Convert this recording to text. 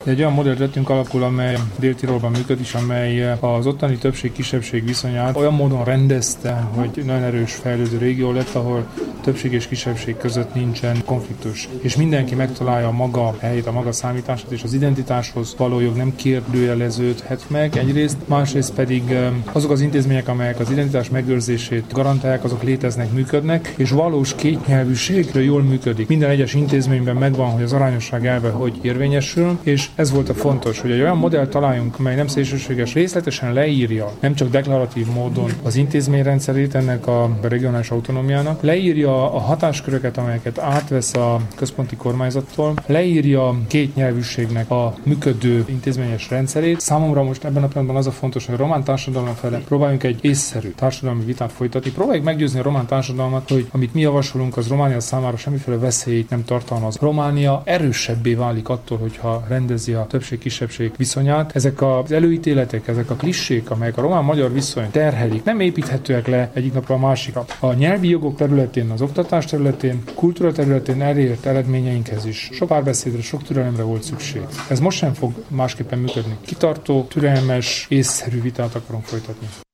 Egy olyan modellt vettünk alapul, amely Dél-Tirolban működik, amely az ottani többség-kisebbség viszonyát olyan módon rendezte, hogy nagyon erős fejlődő régió lett, ahol többség és kisebbség között nincsen konfliktus. És mindenki megtalálja a maga helyét, a maga számítását, és az identitáshoz való jog nem kérdőjeleződhet meg egyrészt, másrészt pedig azok az intézmények, amelyek az identitás megőrzését garantálják, azok léteznek, működnek, és valós kétnyelvűség jól működik. Minden egyes intézményben megvan, hogy az arányosság elve hogy érvényesül, és ez volt a fontos, hogy egy olyan modellt találjunk, mely nem szélsőséges, részletesen leírja, nem csak deklaratív módon az intézményrendszerét ennek a regionális autonómiának, leírja a hatásköröket, amelyeket átvesz a központi kormányzattól, leírja kétnyelvűségnek a működő intézményes rendszerét. Számomra most ebben a pillanatban az a fontos, hogy a román társadalom felé próbáljunk egy észszerű társadalmi vitát folytatni. Próbáljuk meggyőzni a román társadalmat, hogy amit mi javasolunk, az Románia számára semmiféle veszélyt nem tartalmaz. Románia erősebbé válik attól, hogyha rendezi a többség-kisebbség viszonyát. Ezek az előítéletek, ezek a klissék, amelyek a román-magyar viszonyt terhelik, nem építhetőek le egyik napra a másikra. A nyelvi jogok területén, az oktatás területén, kultúra területén elért eredményeinkhez is sok párbeszédre, sok türelemre volt szükség. Ez most sem fog másképpen működni. Kitartó, türelmes, észszerű vitát akarunk folytatni.